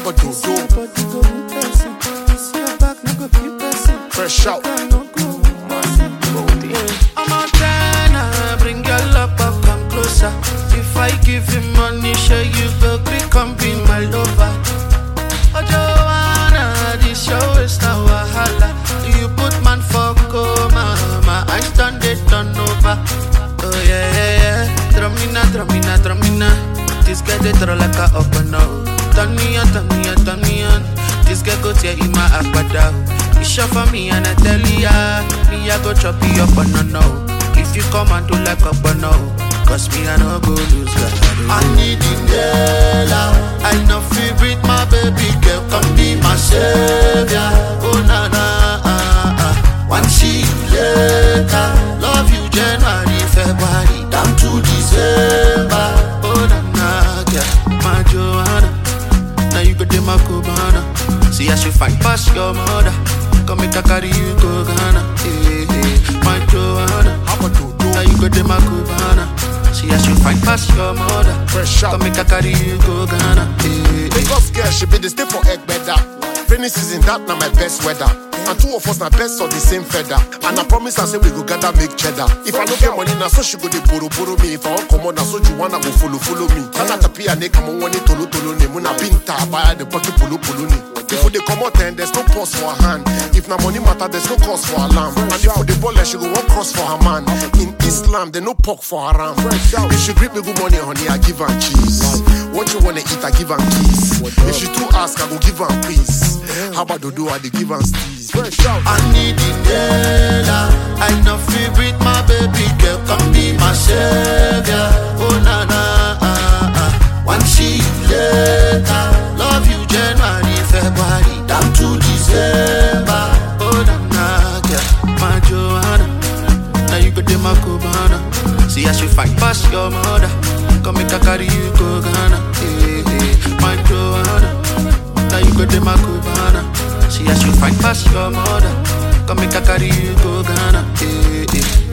a do. Fresh out. I'm out there, bring your love up, come closer. If I give you money, sure you go quick, come be my lover. Oh, Joanna, this show is now a holla. You put man for coma, my eyes done, they done over. Oh, yeah. Drumina. This guy, they throw like a open now. Turn me on. This guy go tear in my akbada. You shop for me and I tell ya, me I go chop you up and no. If you come and do like a no, cause me I no go lose God. I need Indela, I know feel breathe my baby girl, come be my savior. Oh na. One see you later, love you January, February, down to December. Oh na, girl, my Joanna, now you go to my Cubana. See I should fight past your mother. Come make a carry you go Ghana. My Joanna, now you go to my Cubana. See I should fight past your mother. Fresh out. Come make a carry you go Ghana. Because girl, she be the stay for egg better. Rainy season, that na my best weather. And two of us na best of the same feather. And I promise I say we go gather make cheddar. If I no get money, na so she go dey borrow me. If I want come on, na so you wanna go follow me. Kana tapi ane kamo wani tolo ne. Muna binta buy the pocket polo ni. If we dey come out then there's no pause for her hand. If na money matter, there's no cause for alarm. And if we dey ball, she go walk cross for her man. In Islam, they no pork for haram. If she greet me good morning, honey, I give her cheese. What you wanna eat, I give her keys. If she too ask, I go give her peace. How about Dodo, I dey give her steez. I need Indela, I know feel breathe my baby girl, come be my savior. Oh na. One see you later, love you January, February, down to December. Oh na, girl, my Joanna, now you go to my Cubana. See I should fight past your mother, come make a carry you go Ghana. My Joanna, now you go to my Cubana. See I should fight past your mother, come make a carry you go Ghana.